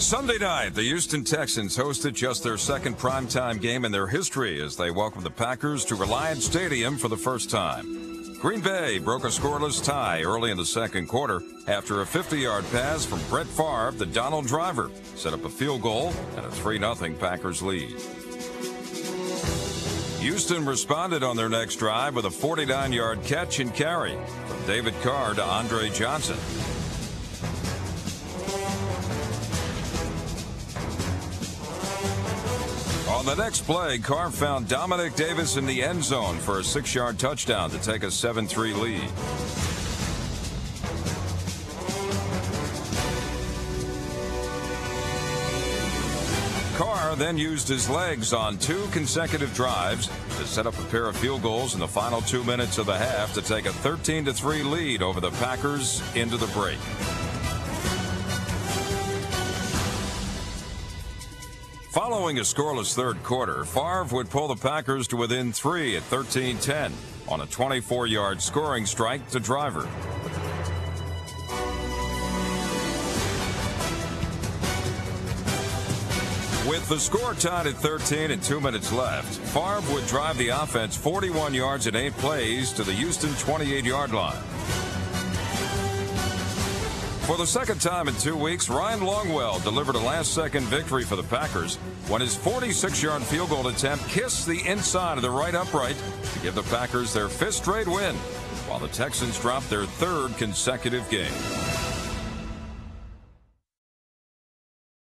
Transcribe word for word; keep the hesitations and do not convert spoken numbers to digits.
Sunday night, the Houston Texans hosted just their second primetime game in their history as they welcomed the Packers to Reliant Stadium for the first time. Green Bay broke a scoreless tie early in the second quarter after a fifty-yard pass from Brett Favre to Donald Driver set up a field goal and a three nothing Packers lead. Houston responded on their next drive with a forty-nine yard catch and carry from David Carr to Andre Johnson. On the next play, Carr found Dominic Davis in the end zone for a six yard touchdown to take a seven three lead. Carr then used his legs on two consecutive drives to set up a pair of field goals in the final two minutes of the half to take a thirteen to three lead over the Packers into the break. Following a scoreless third quarter, Favre would pull the Packers to within three at thirteen ten on a twenty-four yard scoring strike to Driver. With the score tied at thirteen and two minutes left, Favre would drive the offense forty-one yards in eight plays to the Houston twenty-eight yard line. For the second time in two weeks, Ryan Longwell delivered a last-second victory for the Packers when his forty-six yard field goal attempt kissed the inside of the right upright to give the Packers their fifth straight win, while the Texans dropped their third consecutive game.